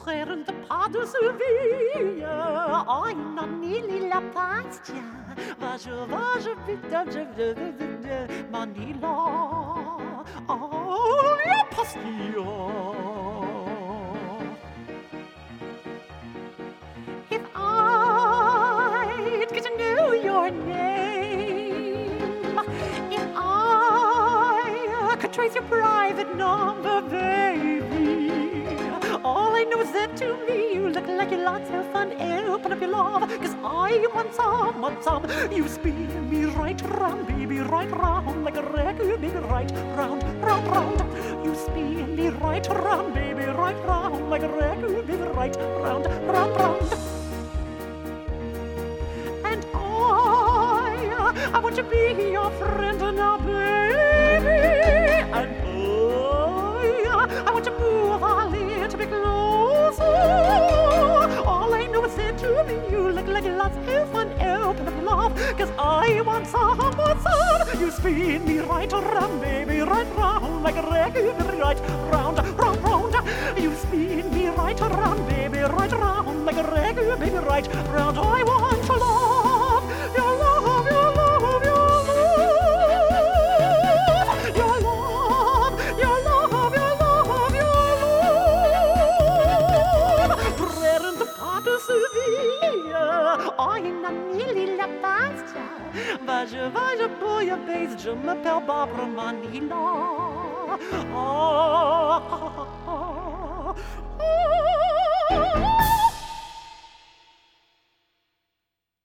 frère de pas de Séville. Oh, il n'en est la pastia. Va, je putain, je Manila. Oh, la pastia. If I'd get to know your name, if I could trace your private number, baby, all I know is that to me you look like you're lots of fun. Open up your love, 'cause I want some. You spin me right round, baby, right round like a record, baby, right round. You spin me right round, baby, right round like a record, baby, right round. And I want to be your friend now, baby. And I want to move a little bit closer. All I know is that to me you look like lots of fun. Open up love, 'cause I want some. You spin me right around, baby, right round like a record, right round. You spin me right around, baby, right round like a record, baby, right round. I want to love, your love, your love, your love, your love, your love, your love, your love. Frère de pas de Séville, oh, il n'en est la pastia. Va, je bouillabaisse, je m'appelle Barbara Manila. Oh,